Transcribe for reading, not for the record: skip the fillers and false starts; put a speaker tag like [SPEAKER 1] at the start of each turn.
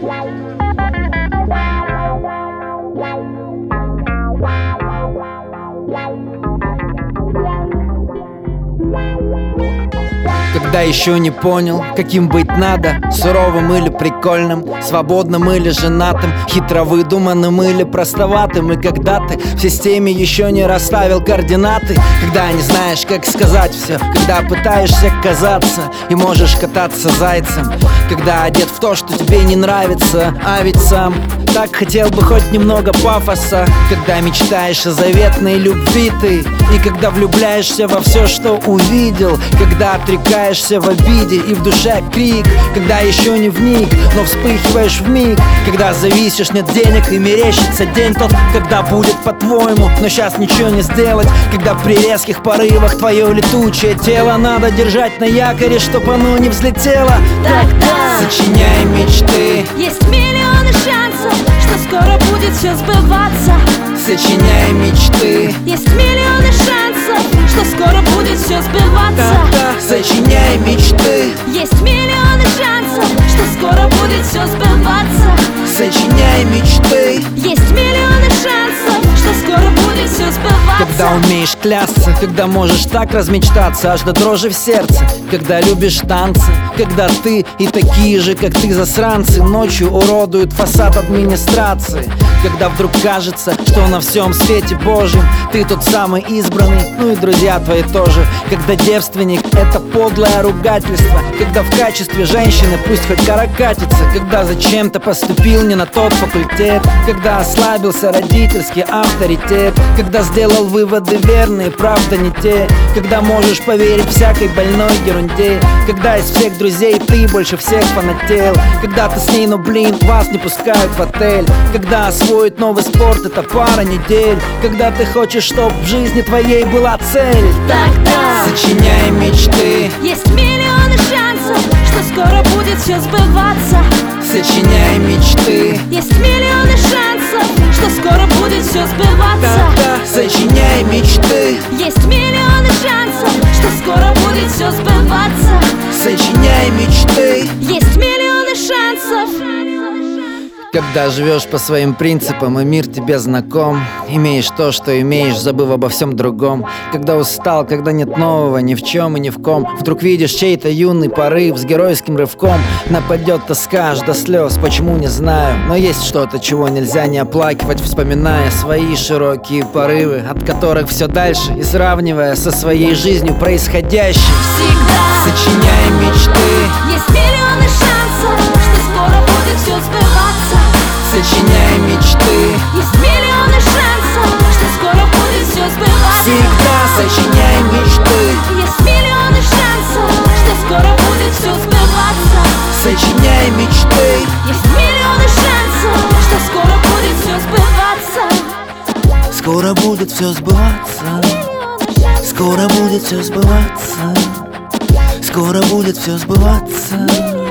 [SPEAKER 1] Когда еще не понял, каким быть надо, суровым или прикольным, свободным или женатым, хитро выдуманным или простоватым. И когда ты в системе еще не расставил координаты, когда не знаешь, как сказать все, когда пытаешься казаться и можешь кататься зайцем, когда одет в то, что тебе не нравится, а ведь сам так хотел бы хоть немного пафоса. Когда мечтаешь о заветной любви ты, и когда влюбляешься во все, что увидел, когда отрекаешься в обиде и в душе крик, когда еще не вник, но вспыхиваешь вмиг, когда зависишь, нет денег и мерещится день тот, когда будет по-твоему, но сейчас ничего не сделать, когда при резких порывах твое летучее тело надо держать на якоре, чтоб оно не взлетело.
[SPEAKER 2] Тогда
[SPEAKER 1] сочиняй мечты,
[SPEAKER 2] есть миллионы шансов, что скоро будет все сбываться.
[SPEAKER 1] Сочиняй мечты,
[SPEAKER 2] есть миллионы шансов, что скоро будет все сбываться.
[SPEAKER 1] Сочиняй мечты,
[SPEAKER 2] есть миллионы шансов, что скоро будет все сбываться.
[SPEAKER 1] Сочиняй мечты,
[SPEAKER 2] есть миллионы шансов, что скоро будет все сбываться.
[SPEAKER 1] когда умеешь клясться, когда можешь так размечтаться аж до дрожи в сердце, когда любишь танцы, когда ты и такие же, как ты, засранцы ночью уродуют фасад администрации, когда вдруг кажется, что на всем свете Божьем ты тот самый избранный, ну и друзья твои тоже, когда девственник — это подлое ругательство, когда в качестве женщины пусть хоть каракатица, когда зачем-то поступил не на тот факультет, когда ослабился родительский авторитет, когда сделал выводы верные, правда не те, когда можешь поверить всякой больной ерунде, когда из всех друзей ты больше всех фанател, когда ты с ней, но блин, вас не пускают в отель, когда освоить новый спорт — это пара недель, когда ты хочешь, чтоб в жизни твоей была цель.
[SPEAKER 2] Тогда
[SPEAKER 1] сочиняй мечты,
[SPEAKER 2] есть миллионы шансов, что скоро будет все сбываться.
[SPEAKER 1] Сочиняй мечты,
[SPEAKER 2] есть миллионы шансов, что скоро будет все сбываться.
[SPEAKER 1] Сочиняй мечты,
[SPEAKER 2] есть миллионы шансов, что скоро будет все сбываться.
[SPEAKER 1] Сочиняй мечты,
[SPEAKER 2] есть миллионы шансов.
[SPEAKER 1] когда живешь по своим принципам и мир тебе знаком, имеешь то, что имеешь, забыв обо всем другом. Когда устал, когда нет нового ни в чем и ни в ком, вдруг видишь чей-то юный порыв с геройским рывком. Нападет тоска аж до слез, почему не знаю, но есть что-то, чего нельзя не оплакивать, вспоминая свои широкие порывы, от которых все дальше, и сравнивая со своей жизнью происходящим.
[SPEAKER 2] Всегда
[SPEAKER 1] сочиняй мечты,
[SPEAKER 2] есть миллионы шансов, что скоро будет все сбываться.
[SPEAKER 1] Сочиняй мечты,
[SPEAKER 2] есть миллионы шансов, что скоро будет все сбываться.
[SPEAKER 1] всегда сочиняй мечты,
[SPEAKER 2] есть миллионы шансов, что скоро будет все сбываться.
[SPEAKER 1] сочиняй мечты,
[SPEAKER 2] есть миллионы шансов, что скоро будет все сбываться.
[SPEAKER 1] скоро будет все сбываться, скоро будет все сбываться, скоро будет все сбываться.